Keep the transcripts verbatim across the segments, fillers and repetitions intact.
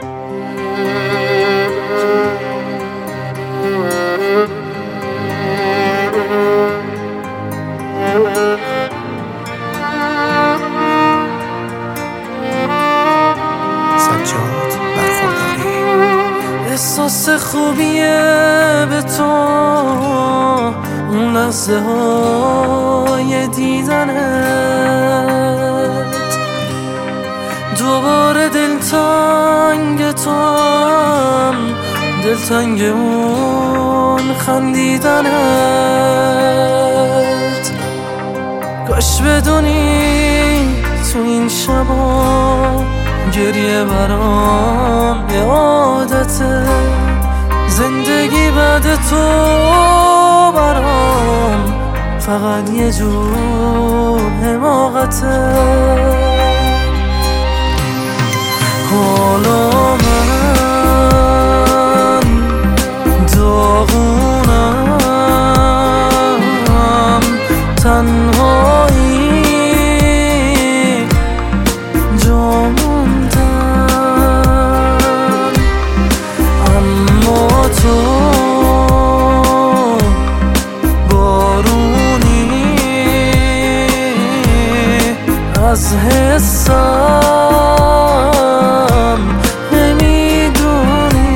سجاد برخورداری. احساس خوبیه به تو اون لحظه های دیدنت، دوباره دلتنگ تو هم دلتنگ اون خندیدنت. کاش بدونی تو این شبا گریه برام یه عادته، زندگی بعد تو برام فقط یه جور حماقته. حالا من داغونم، تنهایی جا موندم، اما تو بارونی از حسم نمیدونی.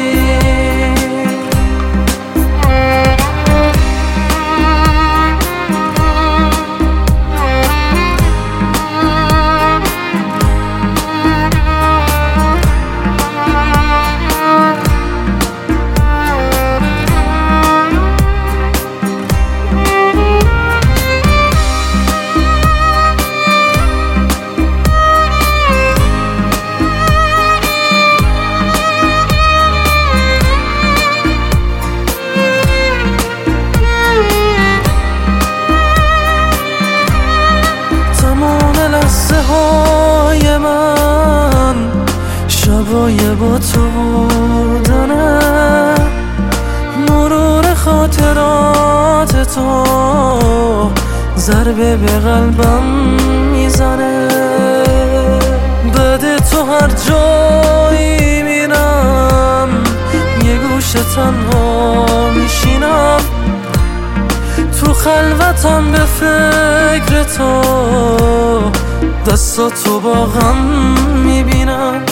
های من شبای با تو بودنه، مرور خاطرات تو ضربه به قلبم میزنه. بعد تو هر جایی میرم یه گوشه تنها میشینم، تو خلوتم به فکر تو دستاتو با غم میبینم.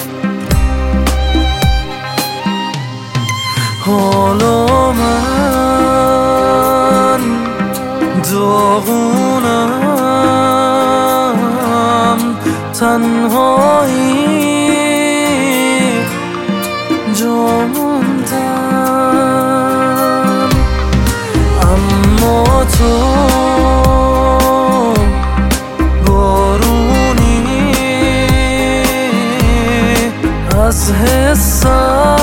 حالا من داغونم، تنهایی جا موندم، اما تو بارونی از حسم